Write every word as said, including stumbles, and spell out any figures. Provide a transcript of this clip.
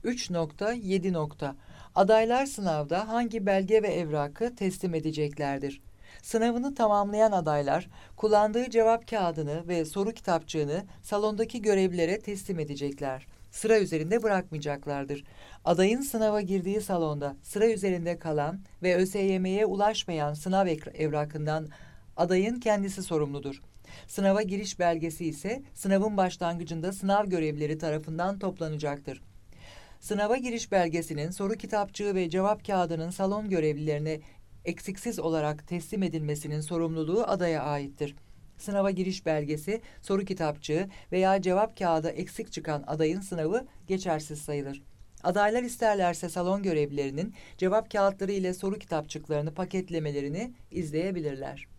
üç nokta yedi. Adaylar sınavda hangi belge ve evrakı teslim edeceklerdir? Sınavını tamamlayan adaylar, kullandığı cevap kağıdını ve soru kitapçığını salondaki görevlilere teslim edecekler. Sıra üzerinde bırakmayacaklardır. Adayın sınava girdiği salonda sıra üzerinde kalan ve ÖSYM'ye ulaşmayan sınav evrakından adayın kendisi sorumludur. Sınava giriş belgesi ise sınavın başlangıcında sınav görevlileri tarafından toplanacaktır. Sınava giriş belgesinin, soru kitapçığı ve cevap kağıdının salon görevlilerine eksiksiz olarak teslim edilmesinin sorumluluğu adaya aittir. Sınava giriş belgesi, soru kitapçığı veya cevap kağıdı eksik çıkan adayın sınavı geçersiz sayılır. Adaylar isterlerse salon görevlilerinin cevap kağıtları ile soru kitapçıklarını paketlemelerini izleyebilirler.